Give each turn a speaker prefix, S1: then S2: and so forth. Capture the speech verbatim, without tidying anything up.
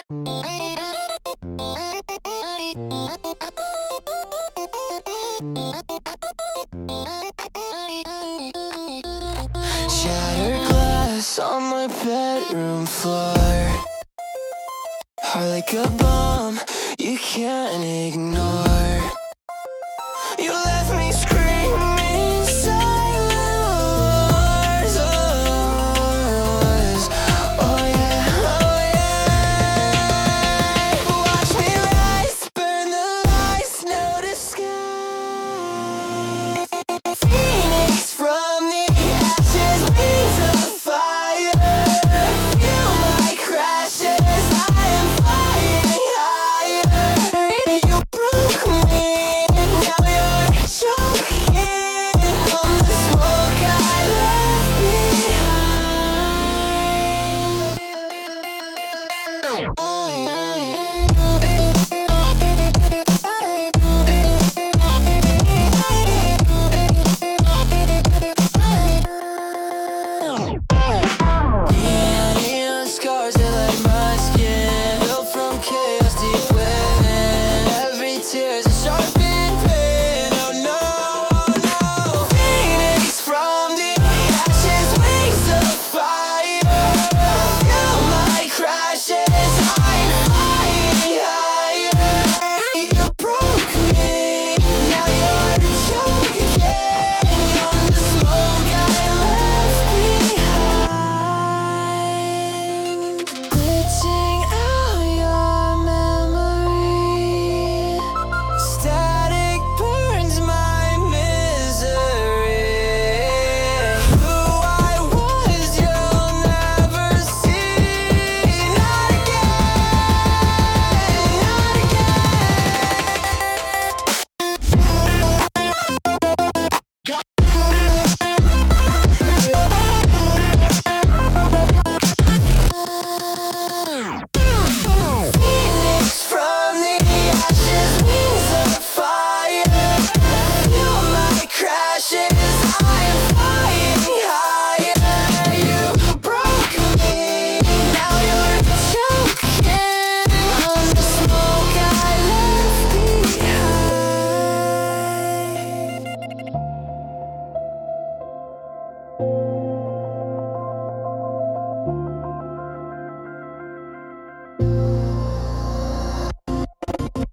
S1: Shattered glass on my bedroom floor, heart like a bomb you can't ignore. You left me screaming silent wars, wars. Oh yeah, oh yeah. Watch me rise, burn the lights, no disguise. Phoenix from the ashes, wings of fire. Feel my crashes, I am flying higher. You broke me, now you're choking on the smoke I left behind. Oh yeah.